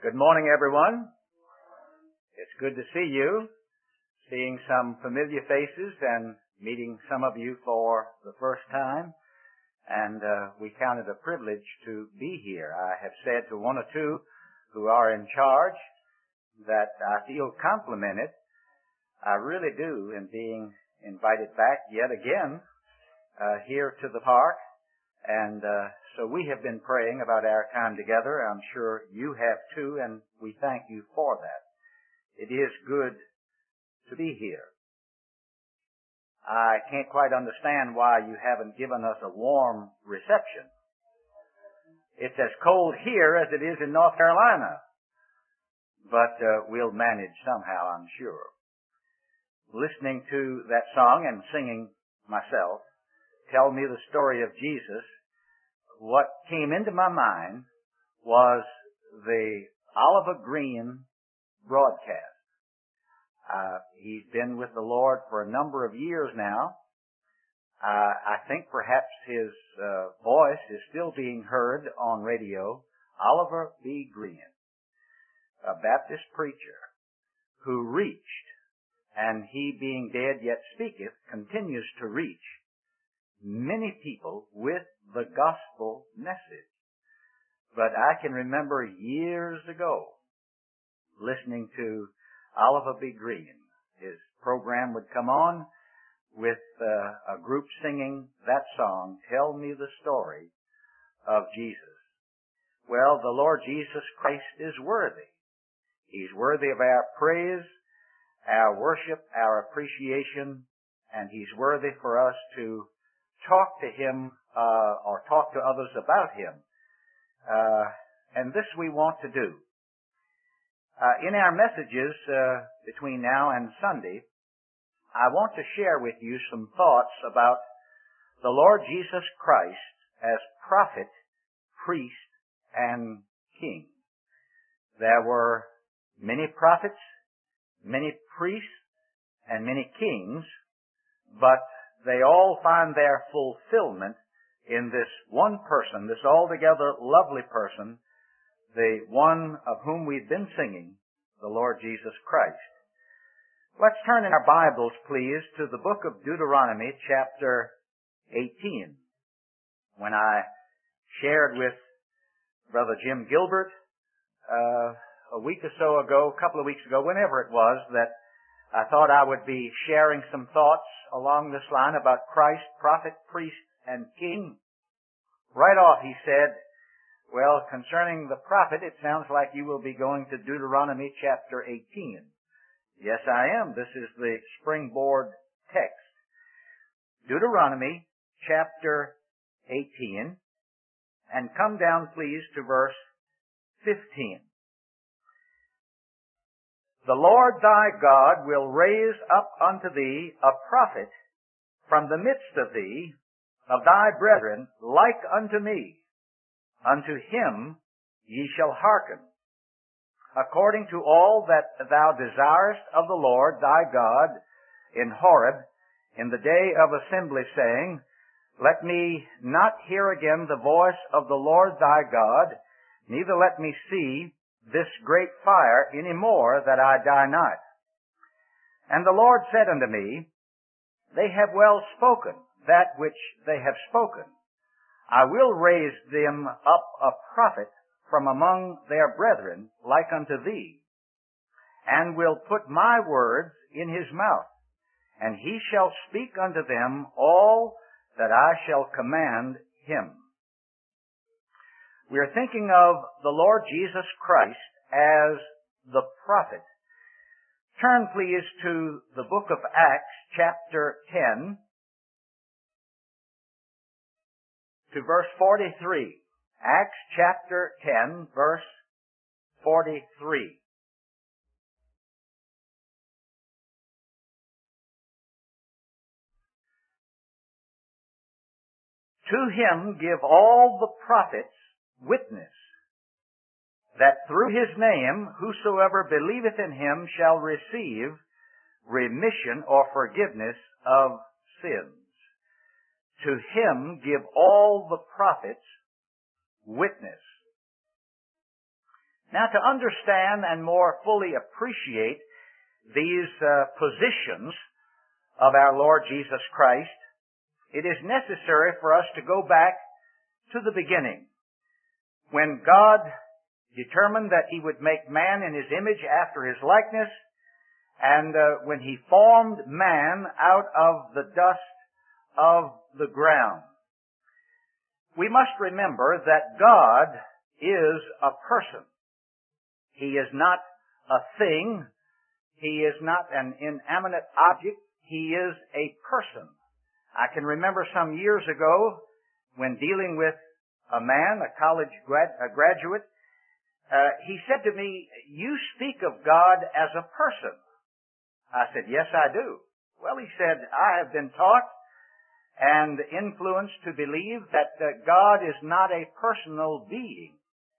Good morning, everyone. It's good to see you, seeing some familiar faces and meeting some of you for the first time. And we count it a privilege to be here. I have said to one or two who are in charge that I feel complimented. I really do in being invited back yet again here to the park. And so we have been praying about our time together. I'm sure you have too, and we thank you for that. It is good to be here. I can't quite understand why you haven't given us a warm reception. It's as cold here as it is in North Carolina. But we'll manage somehow, I'm sure. Listening to that song and singing myself, Tell Me the Story of Jesus, what came into my mind was the Oliver Green broadcast. He's been with the Lord for a number of years now. I think perhaps his voice is still being heard on radio. Oliver B. Green, a Baptist preacher who reached, and he being dead yet speaketh, continues to reach many people with the gospel message. But I can remember years ago listening to Oliver B. Green. His program would come on with a group singing that song, Tell Me the Story of Jesus. Well, the Lord Jesus Christ is worthy. He's worthy of our praise, our worship, our appreciation, and He's worthy for us to talk to Him or talk to others about Him. And this we want to do. In our messages between now and Sunday, I want to share with you some thoughts about the Lord Jesus Christ as prophet, priest, and king. There were many prophets, many priests, and many kings, but they all find their fulfillment in this one person, this altogether lovely person, the one of whom we've been singing, the Lord Jesus Christ. Let's turn in our Bibles, please, to the book of Deuteronomy, chapter 18. When I shared with Brother Jim Gilbert a week or so ago, a couple of weeks ago, whenever it was, that I thought I would be sharing some thoughts along this line about Christ, prophet, priest, and king. Right off he said, well, concerning the prophet, it sounds like you will be going to Deuteronomy chapter 18. Yes, I am. This is the springboard text. Deuteronomy chapter 18, and come down please to verse 15. The Lord thy God will raise up unto thee a prophet from the midst of thee, of thy brethren, like unto me. Unto him ye shall hearken, according to all that thou desirest of the Lord thy God in Horeb, in the day of assembly, saying, Let me not hear again the voice of the Lord thy God, neither let me see this great fire any more, that I die not. And the Lord said unto me, They have well spoken that which they have spoken. I will raise them up a prophet from among their brethren, like unto thee, and will put my words in his mouth, and he shall speak unto them all that I shall command him. We are thinking of the Lord Jesus Christ as the prophet. Turn please to the book of Acts, chapter 10, to verse 43. Acts chapter 10, verse 43. To him give all the prophets witness, that through his name whosoever believeth in him shall receive remission or forgiveness of sins. To him give all the prophets witness. Now, to understand and more fully appreciate these positions of our Lord Jesus Christ, it is necessary for us to go back to the beginning, when God determined that He would make man in His image after His likeness, and when He formed man out of the dust of the ground. We must remember that God is a person. He is not a thing. He is not an inanimate object. He is a person. I can remember some years ago when dealing with a man, a college graduate, he said to me, "You speak of God as a person." I said, "Yes, I do." Well, he said, "I have been taught and influenced to believe that God is not a personal being."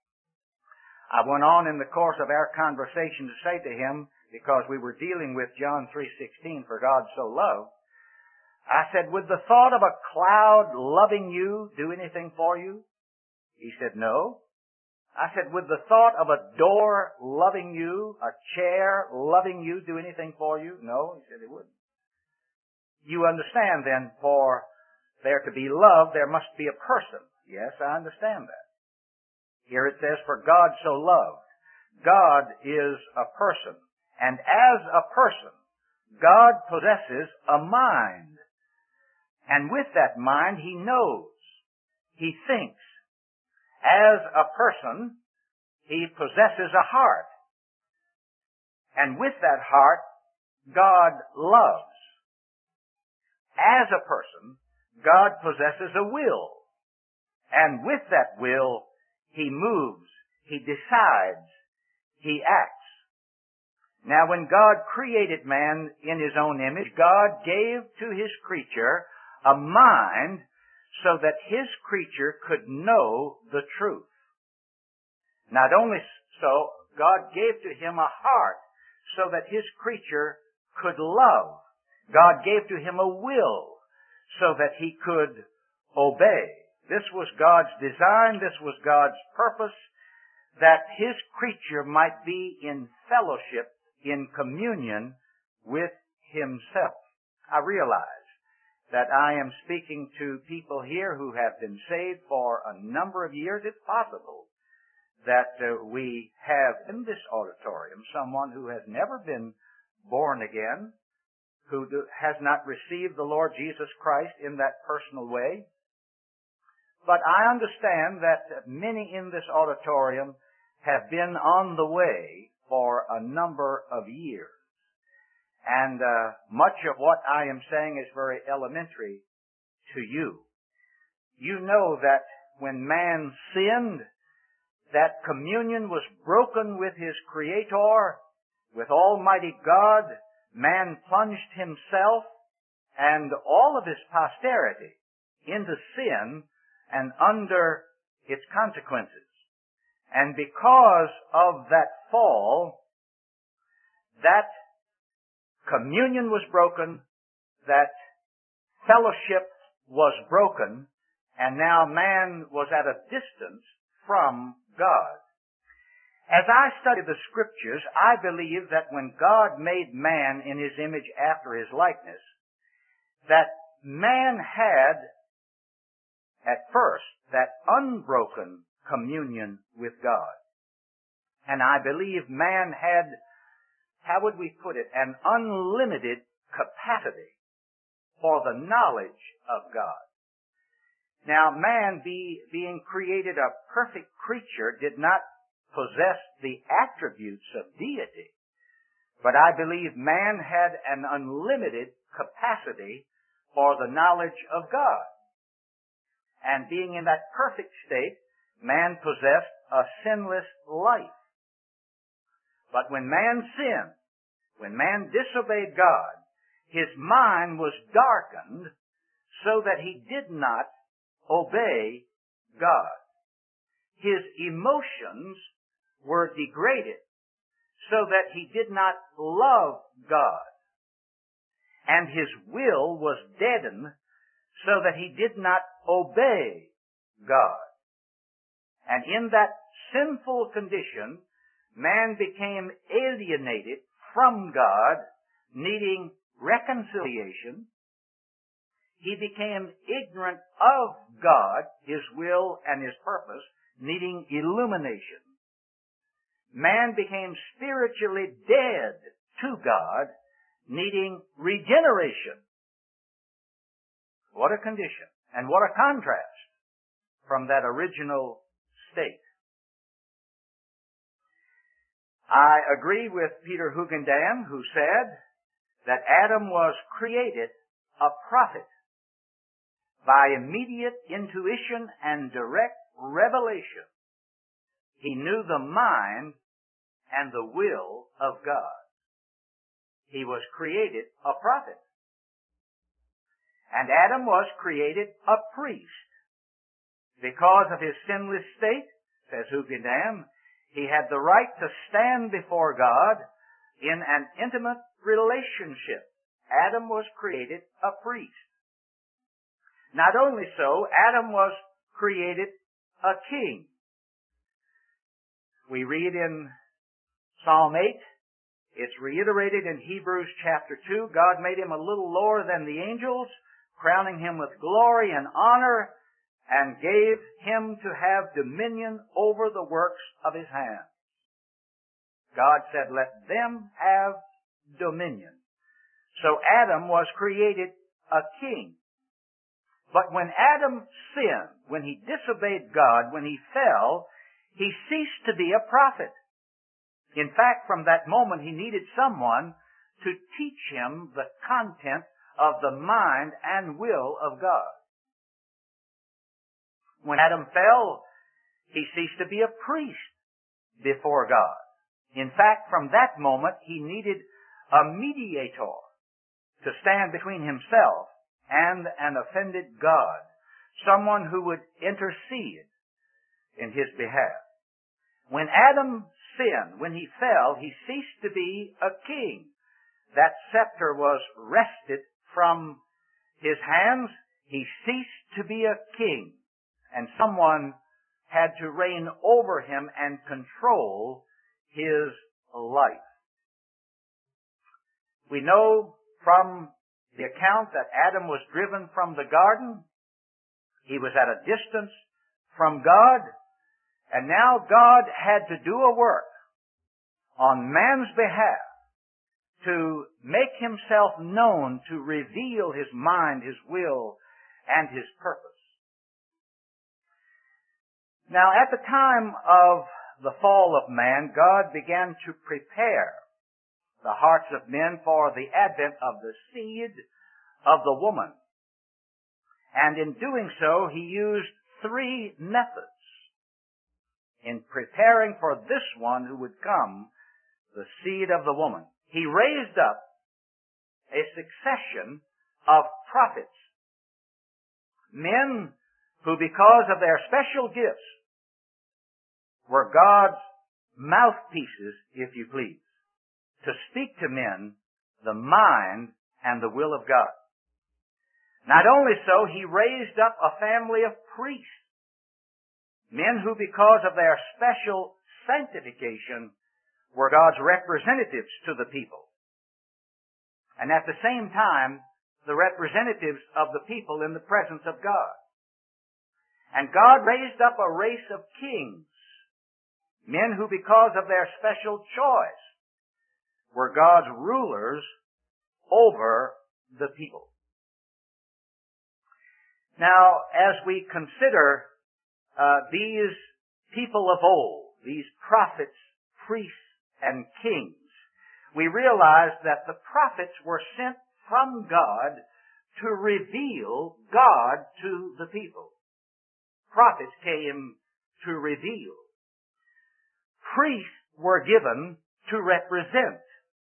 I went on in the course of our conversation to say to him, because we were dealing with John 3:16, "For God so loved," I said, "Would the thought of a cloud loving you do anything for you?" He said, "No." I said, "Would the thought of a door loving you, a chair loving you, do anything for you?" "No." He said, "It wouldn't." You understand then, for there to be love, there must be a person. Yes, I understand that. Here it says, "For God so loved." God is a person. And as a person, God possesses a mind. And with that mind, He knows. He thinks. As a person, He possesses a heart. And with that heart, God loves. As a person, God possesses a will. And with that will, He moves, He decides, He acts. Now, when God created man in His own image, God gave to His creature a mind so that His creature could know the truth. Not only so, God gave to him a heart so that His creature could love. God gave to him a will so that he could obey. This was God's design, this was God's purpose, that His creature might be in fellowship, in communion with Himself. I realize that I am speaking to people here who have been saved for a number of years. It's possible that we have in this auditorium someone who has never been born again, who has not received the Lord Jesus Christ in that personal way. But I understand that many in this auditorium have been on the way for a number of years. And much of what I am saying is very elementary to you. You know that when man sinned, that communion was broken with his Creator, with Almighty God. Man plunged himself and all of his posterity into sin and under its consequences. And because of that fall, that communion was broken, that fellowship was broken, and now man was at a distance from God. As I study the Scriptures, I believe that when God made man in His image after His likeness, that man had, at first, that unbroken communion with God. And I believe man had, how would we put it, an unlimited capacity for the knowledge of God. Now, man, being created a perfect creature, did not possess the attributes of deity. But I believe man had an unlimited capacity for the knowledge of God. And being in that perfect state, man possessed a sinless life. But when man sinned, when man disobeyed God, his mind was darkened so that he did not obey God. His emotions were degraded so that he did not love God. And his will was deadened so that he did not obey God. And in that sinful condition, man became alienated from God, needing reconciliation. He became ignorant of God, His will and His purpose, needing illumination. Man became spiritually dead to God, needing regeneration. What a condition, and what a contrast from that original state. I agree with Peter Hugendam, who said that Adam was created a prophet by immediate intuition and direct revelation. He knew the mind and the will of God. He was created a prophet. And Adam was created a priest. Because of his sinless state, says Hugendam, he had the right to stand before God in an intimate relationship. Adam was created a priest. Not only so, Adam was created a king. We read in Psalm 8, it's reiterated in Hebrews chapter 2, God made him a little lower than the angels, crowning him with glory and honor, and gave him to have dominion over the works of his hands. God said, let them have dominion. So Adam was created a king. But when Adam sinned, when he disobeyed God, when he fell, he ceased to be a prophet. In fact, from that moment, he needed someone to teach him the content of the mind and will of God. When Adam fell, he ceased to be a priest before God. In fact, from that moment, he needed a mediator to stand between himself and an offended God, someone who would intercede in his behalf. When Adam sinned, when he fell, he ceased to be a king. That scepter was wrested from his hands. He ceased to be a king, and someone had to reign over him and control his life. We know from the account that Adam was driven from the garden. He was at a distance from God, and now God had to do a work on man's behalf to make himself known, to reveal his mind, his will, and his purpose. Now, at the time of the fall of man, God began to prepare the hearts of men for the advent of the seed of the woman. And in doing so, he used three methods in preparing for this one who would come, the seed of the woman. He raised up a succession of prophets, men who, because of their special gifts, were God's mouthpieces, if you please, to speak to men the mind and the will of God. Not only so, he raised up a family of priests, men who, because of their special sanctification, were God's representatives to the people. And at the same time, the representatives of the people in the presence of God. And God raised up a race of kings, men who, because of their special choice, were God's rulers over the people. Now, as we consider these people of old, these prophets, priests, and kings, we realize that the prophets were sent from God to reveal God to the people. Prophets came to reveal. Priests were given to represent.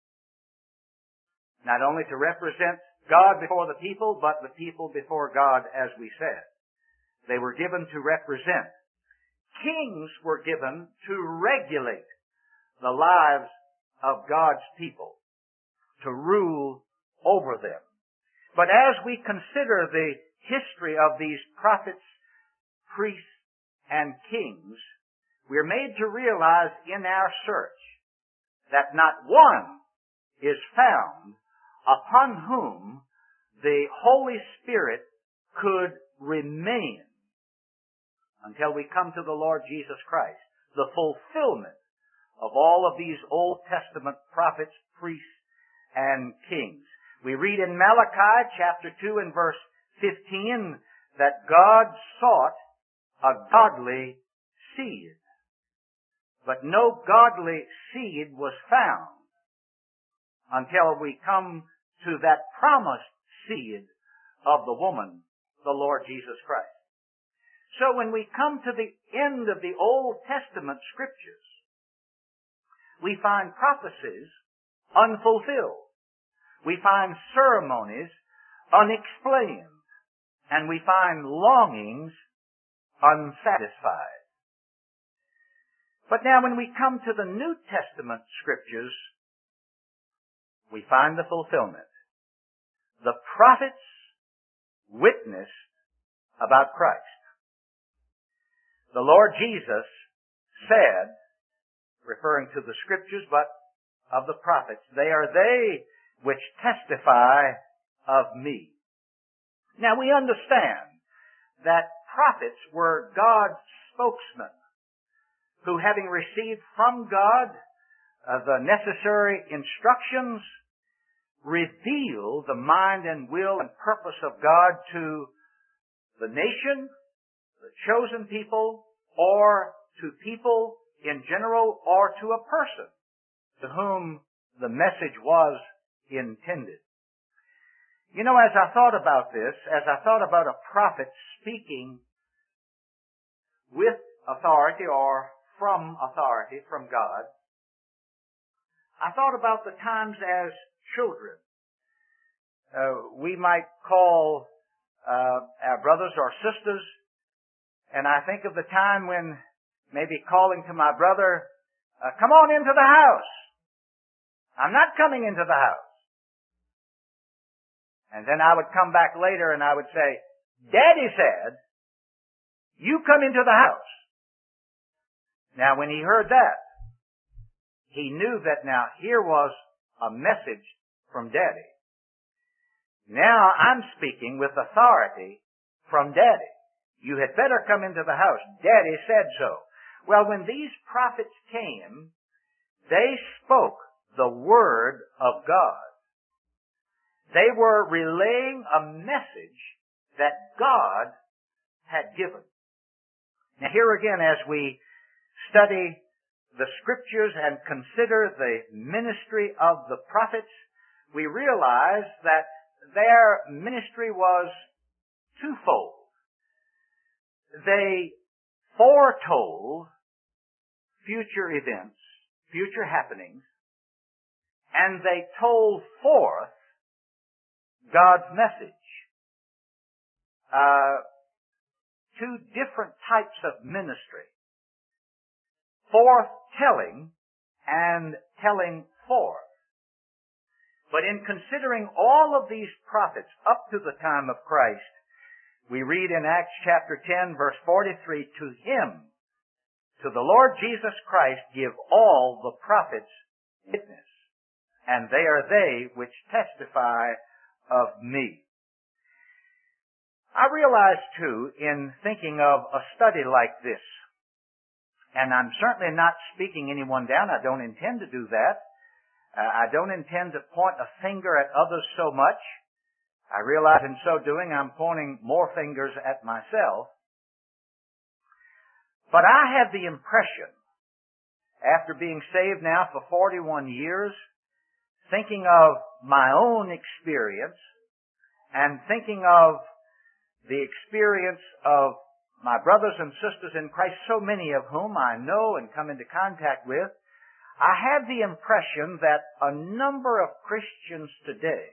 Not only to represent God before the people, but the people before God, as we said. They were given to represent. Kings were given to regulate the lives of God's people, to rule over them. But as we consider the history of these prophets, priests, and kings, we're made to realize in our search that not one is found upon whom the Holy Spirit could remain until we come to the Lord Jesus Christ, the fulfillment of all of these Old Testament prophets, priests, and kings. We read in Malachi chapter 2 and verse 15 that God sought a godly seed. But no godly seed was found until we come to that promised seed of the woman, the Lord Jesus Christ. So when we come to the end of the Old Testament scriptures, we find prophecies unfulfilled. We find ceremonies unexplained. And we find longings unsatisfied. But now when we come to the New Testament scriptures, we find the fulfillment. The prophets witnessed about Christ. The Lord Jesus said, referring to the scriptures, but of the prophets, they are they which testify of me. Now we understand that prophets were God's spokesmen who, having received from God the necessary instructions, reveal the mind and will and purpose of God to the nation, the chosen people, or to people in general, or to a person to whom the message was intended. You know, as I thought about this, as I thought about a prophet speaking with authority or from authority from God, I thought about the times as children. We might call our brothers or sisters, and I think of the time when maybe calling to my brother, come on into the house. I'm not coming into the house. And then I would come back later and I would say, Daddy said, you come into the house. Now when he heard that, he knew that now here was a message from Daddy. Now I'm speaking with authority from Daddy. You had better come into the house. Daddy said so. Well, when these prophets came, they spoke the Word of God. They were relaying a message that God had given. Now here again, as we study the Scriptures and consider the ministry of the prophets, we realize that their ministry was twofold. They foretold future events, future happenings, and they told forth God's message. Two different types of ministry. Forthtelling and telling forth. But in considering all of these prophets up to the time of Christ, we read in Acts chapter 10 verse 43, to Him, to the Lord Jesus Christ, give all the prophets witness, and they are they which testify of me. I realize too, in thinking of a study like this, and I'm certainly not speaking anyone down, I don't intend to do that. I don't intend to point a finger at others so much. I realize in so doing I'm pointing more fingers at myself. But I have the impression, after being saved now for 41 years, thinking of my own experience and thinking of the experience of my brothers and sisters in Christ, so many of whom I know and come into contact with, I have the impression that a number of Christians today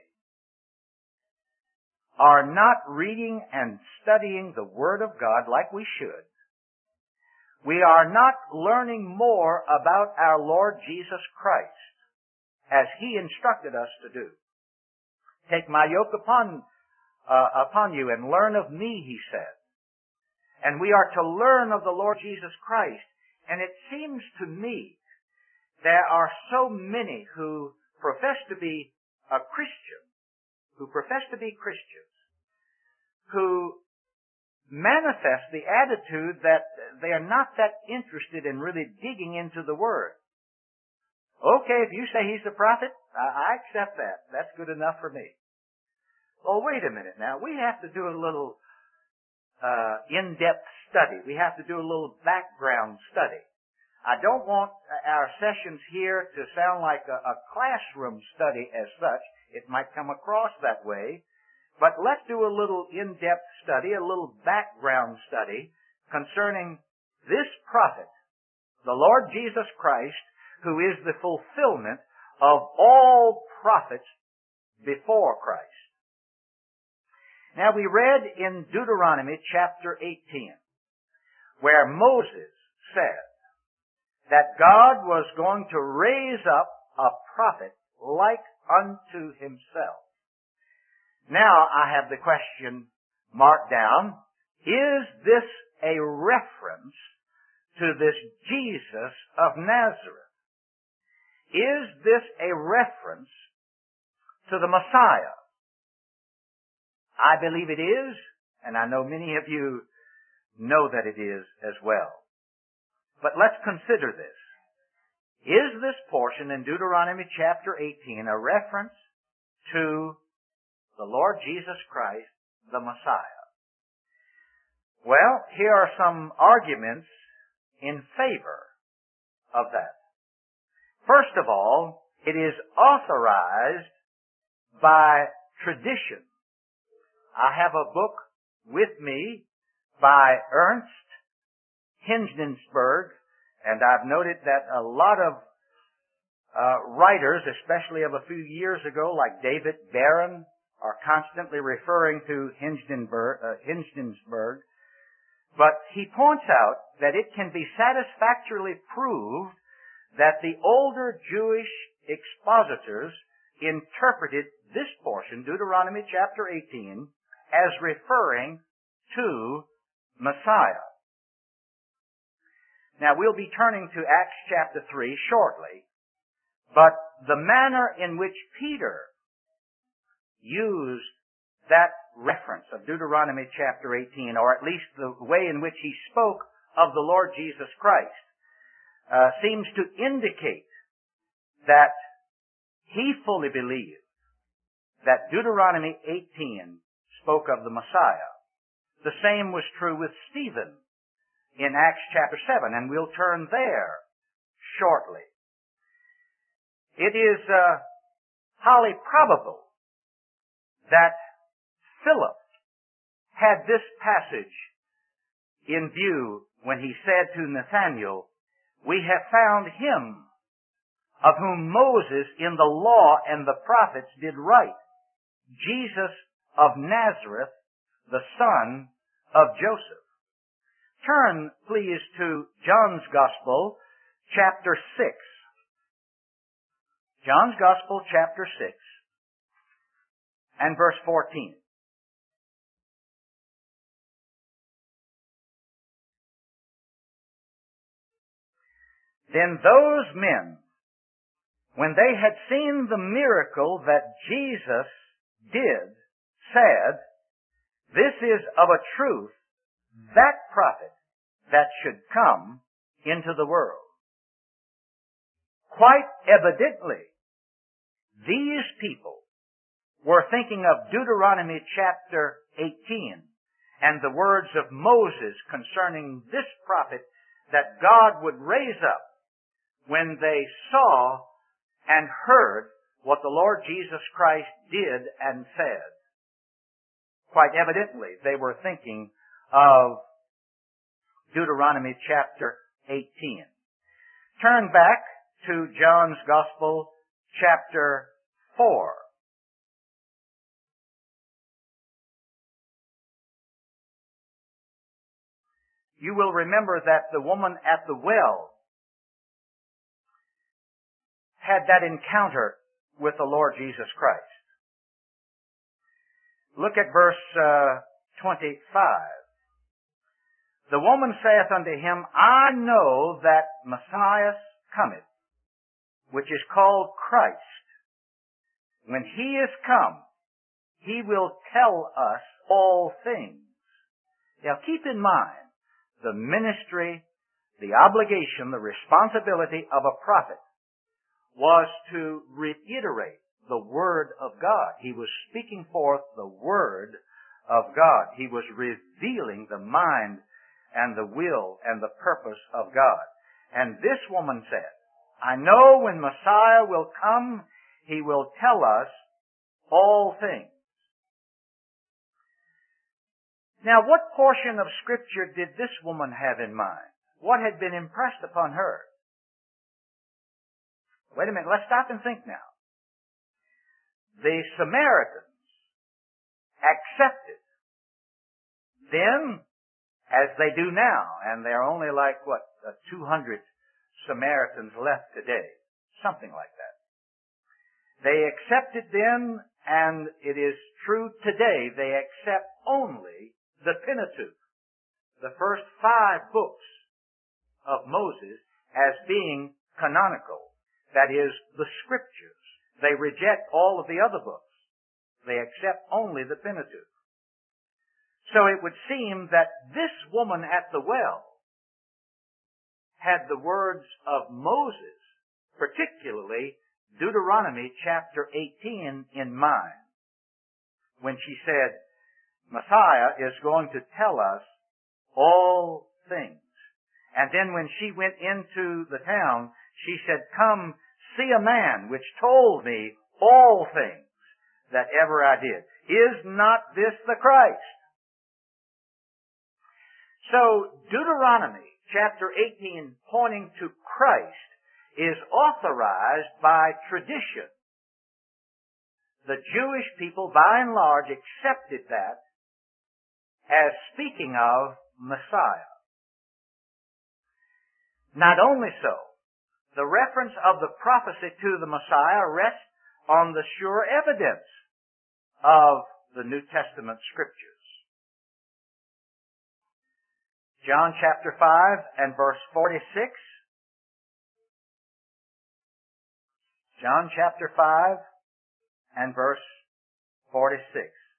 are not reading and studying the Word of God like we should. We are not learning more about our Lord Jesus Christ as He instructed us to do. Take my yoke upon you and learn of me, He said. And we are to learn of the Lord Jesus Christ And it seems to me there are so many who profess to be a Christian, who manifest the attitude that they are not that interested in really digging into the Word. Okay, if you say he's a prophet, I accept that. That's good enough for me. Well, wait a minute now. We have to do a little in-depth study. We have to do a little background study. I don't want our sessions here to sound like a classroom study as such. It might come across that way. But let's do a little in-depth study, a little background study concerning this prophet, the Lord Jesus Christ, who is the fulfillment of all prophets before Christ. Now we read in Deuteronomy chapter 18, where Moses said that God was going to raise up a prophet like unto himself. Now I have the question marked down. Is this a reference to this Jesus of Nazareth? Is this a reference to the Messiah? I believe it is, and I know many of you know that it is as well. But let's consider this. Is this portion in Deuteronomy chapter 18 a reference to the Lord Jesus Christ, the Messiah? Well, here are some arguments in favor of that. First of all, it is authorized by tradition. I have a book with me by Ernst Hindensberg, and I've noted that a lot of writers, especially of a few years ago, like David Barron, are constantly referring to Hindensberg. But he points out that it can be satisfactorily proved that the older Jewish expositors interpreted this portion, Deuteronomy chapter 18, as referring to Messiah. Now we'll be turning to Acts chapter 3 shortly, but the manner in which Peter used that reference of Deuteronomy chapter 18, or at least the way in which he spoke of the Lord Jesus Christ, seems to indicate that he fully believed that Deuteronomy 18 spoke of the Messiah. The same was true with Stephen in Acts chapter 7, and we'll turn there shortly. It is highly probable that Philip had this passage in view when he said to Nathanael, "We have found him of whom Moses in the law and the prophets did write, Jesus of Nazareth, the son of Joseph." Turn, please, to John's Gospel, chapter 6. John's Gospel, chapter 6, and verse 14. Then those men, when they had seen the miracle that Jesus did, said, "This is of a truth that prophet that should come into the world." Quite evidently, these people were thinking of Deuteronomy chapter 18 and the words of Moses concerning this prophet that God would raise up when they saw and heard what the Lord Jesus Christ did and said. Quite evidently, they were thinking of Deuteronomy chapter 18. Turn back to John's Gospel, chapter 4. You will remember that the woman at the well had that encounter with the Lord Jesus Christ. Look at verse 25. The woman saith unto him, I know that Messiah cometh, which is called Christ. When he is come, he will tell us all things. Now keep in mind the ministry, the obligation, the responsibility of a prophet was to reiterate the Word of God. He was speaking forth the Word of God. He was revealing the mind and the will and the purpose of God. And this woman said, I know when Messiah will come, he will tell us all things. Now, what portion of Scripture did this woman have in mind? What had been impressed upon her? Wait a minute, let's stop and think now. The Samaritans accepted then, as they do now, and there are only 200 Samaritans left today, something like that. They accepted then, and it is true today, they accept only the Pentateuch, the first 5 books of Moses, as being canonical. That is, the Scriptures. They reject all of the other books. They accept only the Pentateuch. So it would seem that this woman at the well had the words of Moses, particularly Deuteronomy chapter 18, in mind, when she said, Messiah is going to tell us all things. And then when she went into the town, she said, come see a man which told me all things that ever I did. Is not this the Christ? So Deuteronomy chapter 18, pointing to Christ, is authorized by tradition. The Jewish people, by and large, accepted that as speaking of Messiah. Not only so, the reference of the prophecy to the Messiah rests on the sure evidence of the New Testament Scriptures. John chapter 5 and verse 46. John chapter 5 and verse 46.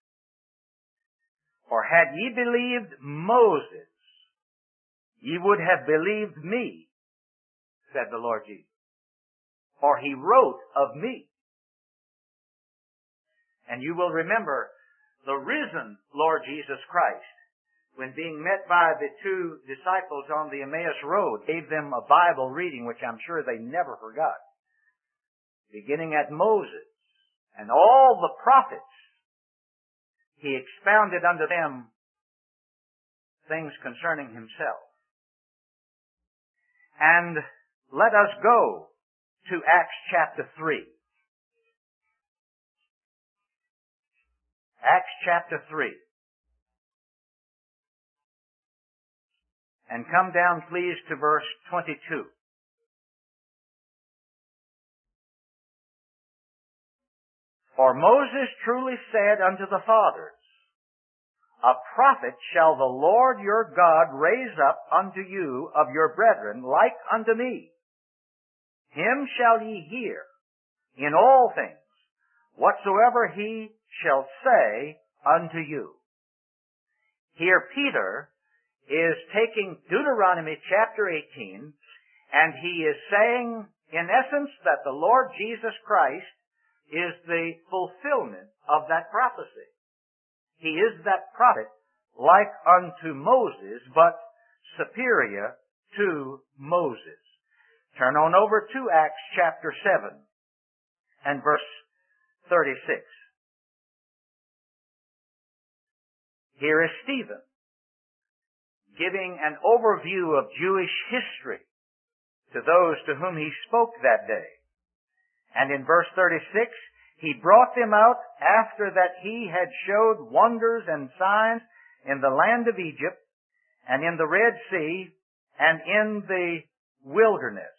For had ye believed Moses, ye would have believed me, said the Lord Jesus. For he wrote of me. And you will remember the risen Lord Jesus Christ, when being met by the 2 disciples on the Emmaus Road, gave them a Bible reading, which I'm sure they never forgot. Beginning at Moses and all the prophets, he expounded unto them things concerning himself. And let us go to Acts chapter 3. Acts chapter 3. And come down, please, to verse 22. For Moses truly said unto the fathers, A prophet shall the Lord your God raise up unto you of your brethren, like unto me. Him shall ye hear in all things, whatsoever he shall say unto you. Here Peter is taking Deuteronomy chapter 18, and he is saying, in essence, that the Lord Jesus Christ is the fulfillment of that prophecy. He is that prophet like unto Moses, but superior to Moses. Turn on over to Acts chapter 7 and verse 36. Here is Stephen giving an overview of Jewish history to those to whom he spoke that day. And in verse 36, he brought them out after that he had showed wonders and signs in the land of Egypt, and in the Red Sea, and in the wilderness.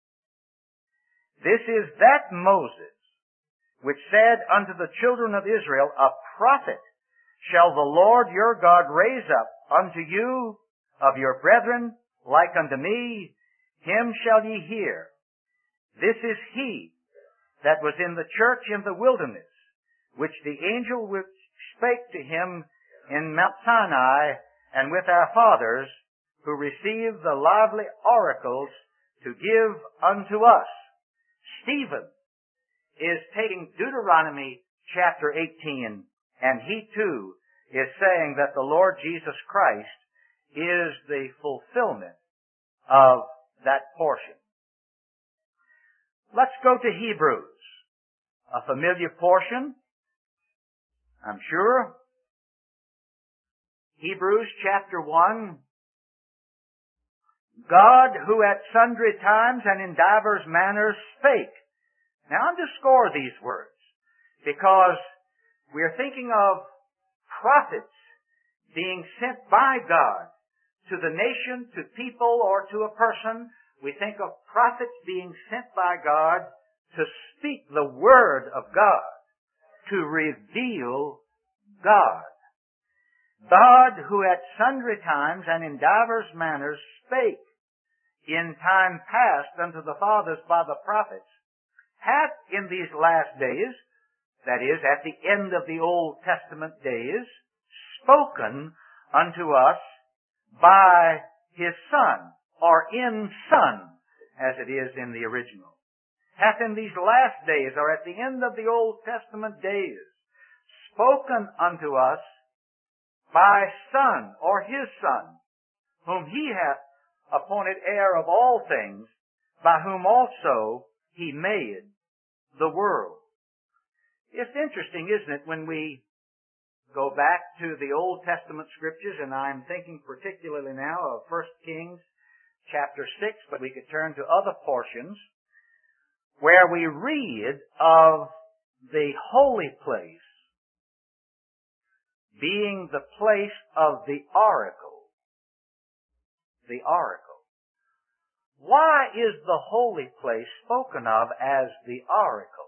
This is that Moses, which said unto the children of Israel, A prophet shall the Lord your God raise up unto you of your brethren, like unto me, him shall ye hear. This is he that was in the church in the wilderness, which the angel which spake to him in Mount Sinai, and with our fathers, who received the lively oracles to give unto us. Stephen is taking Deuteronomy chapter 18, and he too is saying that the Lord Jesus Christ is the fulfillment of that portion. Let's go to Hebrews, a familiar portion, I'm sure. Hebrews chapter 1. God, who at sundry times and in divers manners spake. Now underscore these words, because we are thinking of prophets being sent by God to the nation, to people, or to a person. We think of prophets being sent by God to speak the Word of God, to reveal God. God, who at sundry times and in divers manners spake in time past unto the fathers by the prophets, hath in these last days, that is, at the end of the Old Testament days, spoken unto us by His Son, or in Son, as it is in the original. Hath in these last days, or at the end of the Old Testament days, spoken unto us by Son, or His Son, whom He hath appointed heir of all things, by whom also He made the world. It's interesting, isn't it, when we go back to the Old Testament Scriptures, and I'm thinking particularly now of 1 Kings chapter 6, but we could turn to other portions, where we read of the holy place being the place of the oracle. The oracle. Why is the holy place spoken of as the oracle?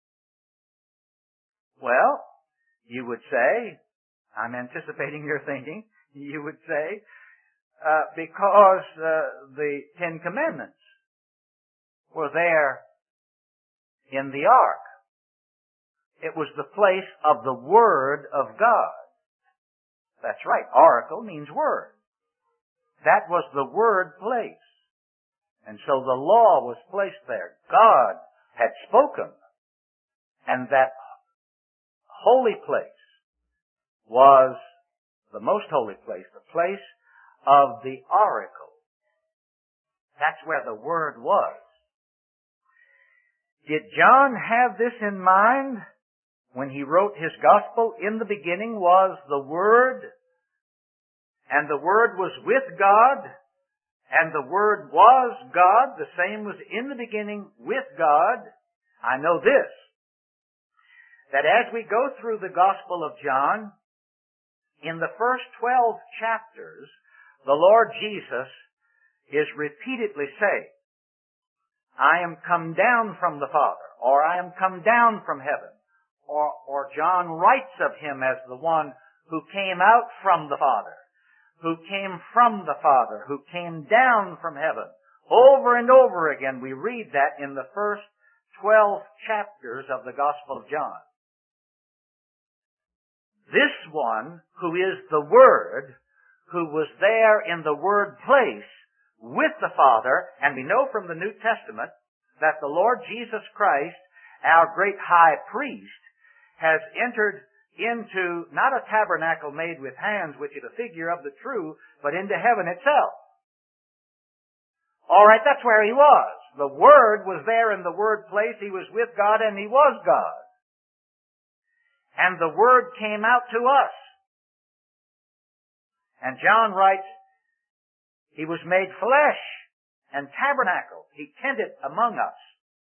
Well, you would say, I'm anticipating your thinking, you would say, because the Ten Commandments were there in the ark. It was the place of the Word of God. That's right. Oracle means word. That was the word place. And so the law was placed there. God had spoken. And that holy place was the most holy place, the place of the oracle. That's where the Word was. Did John have this in mind when he wrote his gospel? In the beginning was the Word, and the Word was with God, and the Word was God. The same was in the beginning with God. I know this, that as we go through the Gospel of John, in the first 12 chapters, the Lord Jesus is repeatedly saying, I am come down from the Father, or I am come down from heaven. Or John writes of Him as the one who came out from the Father, who came from the Father, who came down from heaven. Over and over again we read that in the first 12 chapters of the Gospel of John. This one, who is the Word, who was there in the Word place with the Father, and we know from the New Testament that the Lord Jesus Christ, our great high priest, has entered into not a tabernacle made with hands, which is a figure of the true, but into heaven itself. All right, that's where He was. The Word was there in the Word place. He was with God, and He was God. And the Word came out to us. And John writes, He was made flesh and tabernacle. He tented among us.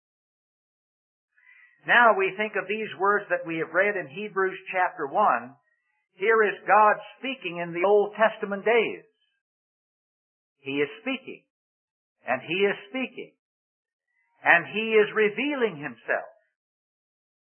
Now we think of these words that we have read in Hebrews chapter 1. Here is God speaking in the Old Testament days. He is speaking. And He is speaking. And He is revealing Himself.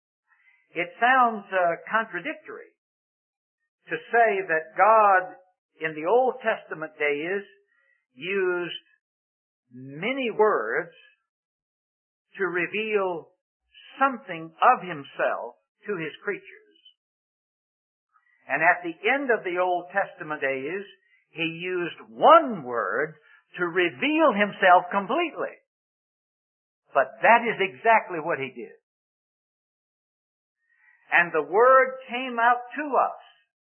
It sounds contradictory to say that God in the Old Testament days used many words to reveal something of Himself to His creatures. And at the end of the Old Testament days, He used one word to reveal Himself completely. But that is exactly what He did. And the Word came out to us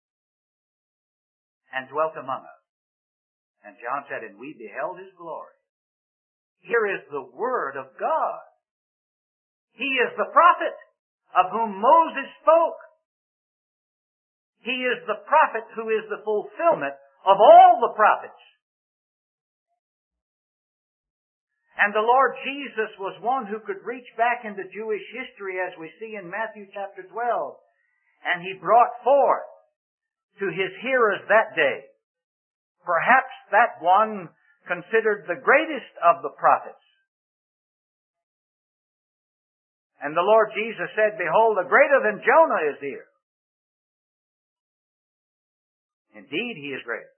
and dwelt among us. And John said, and we beheld His glory. Here is the Word of God. He is the prophet of whom Moses spoke. He is the prophet who is the fulfillment of all the prophets. And the Lord Jesus was one who could reach back into Jewish history, as we see in Matthew chapter 12. And He brought forth to His hearers that day, perhaps that one considered the greatest of the prophets. And the Lord Jesus said, behold, a greater than Jonah is here. Indeed, He is greater.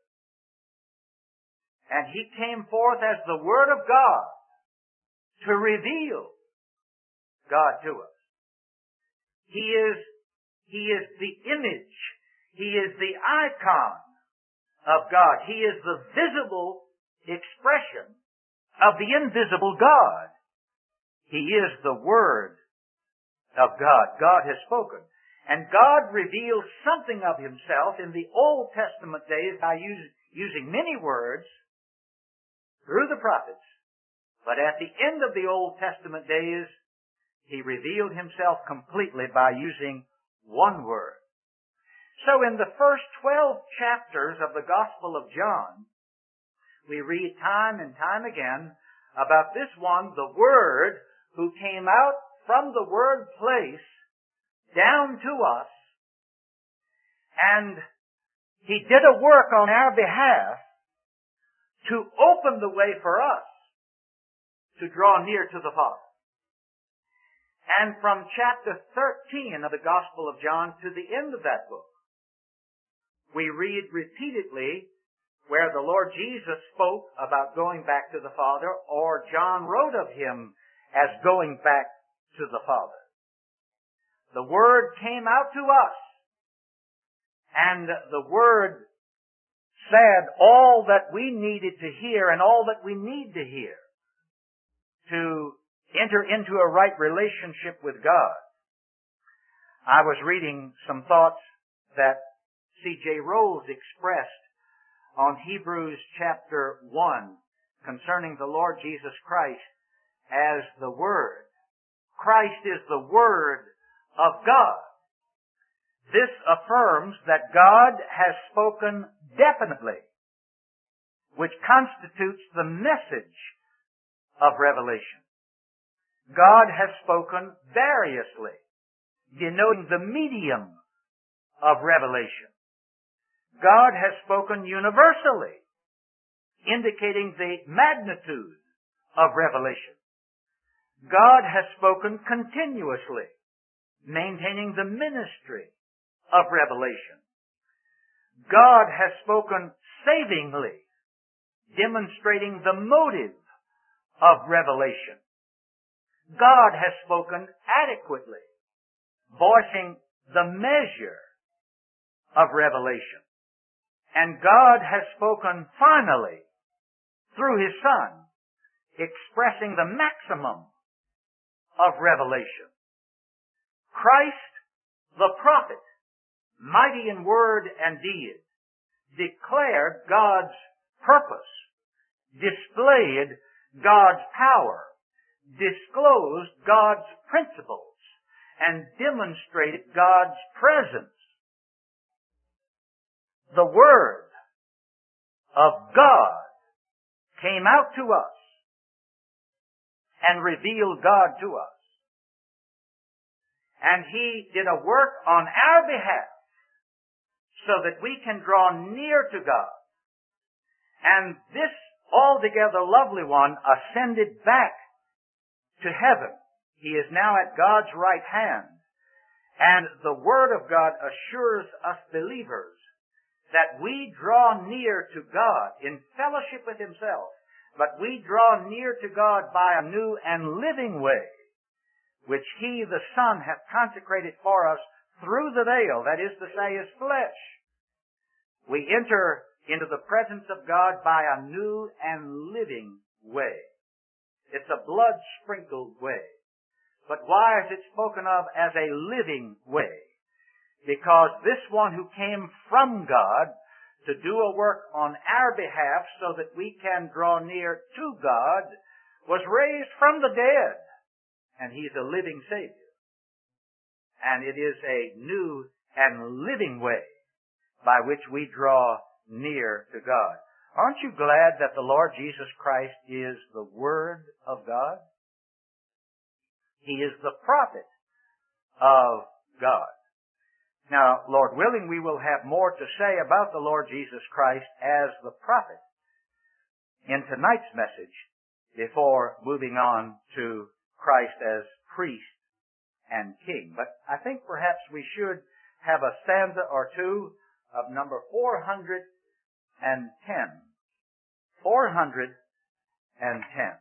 And He came forth as the Word of God to reveal God to us. He is the image. He is the icon of God. He is the visible expression of the invisible God. He is the Word of God. God has spoken. And God revealed something of Himself in the Old Testament days by using many words through the prophets. But at the end of the Old Testament days, He revealed Himself completely by using one word. So in the first 12 chapters of the Gospel of John, we read time and time again about this one, the Word, who came out from the Word place down to us, and He did a work on our behalf to open the way for us to draw near to the Father. And from chapter 13 of the Gospel of John to the end of that book, we read repeatedly where the Lord Jesus spoke about going back to the Father, or John wrote of Him as going back to the Father. The Word came out to us, and the Word said all that we needed to hear and all that we need to hear to enter into a right relationship with God. I was reading some thoughts that C.J. Rose expressed on Hebrews chapter 1 concerning the Lord Jesus Christ as the Word. Christ is the Word of God. This affirms that God has spoken definitely, which constitutes the message of revelation. God has spoken variously, denoting the medium of revelation. God has spoken universally, indicating the magnitude of revelation. God has spoken continuously, maintaining the ministry of revelation. God has spoken savingly, demonstrating the motive of revelation. God has spoken adequately, voicing the measure of revelation. And God has spoken finally through His Son, expressing the maximum of revelation. Christ, the prophet, mighty in word and deed, declared God's purpose, displayed God's power, disclosed God's principles, and demonstrated God's presence. The Word of God came out to us and revealed God to us. And He did a work on our behalf so that we can draw near to God. And this altogether lovely one ascended back to heaven. He is now at God's right hand. And the Word of God assures us believers that we draw near to God in fellowship with Himself, but we draw near to God by a new and living way, which He, the Son, hath consecrated for us through the veil, that is to say, His flesh. We enter into the presence of God by a new and living way. It's a blood-sprinkled way. But why is it spoken of as a living way? Because this one who came from God to do a work on our behalf so that we can draw near to God was raised from the dead. And He's a living Savior. And it is a new and living way by which we draw near to God. Aren't you glad that the Lord Jesus Christ is the Word of God? He is the prophet of God. Now, Lord willing, we will have more to say about the Lord Jesus Christ as the prophet in tonight's message before moving on to Christ as priest and king. But I think perhaps we should have a stanza or two of number 410. 410.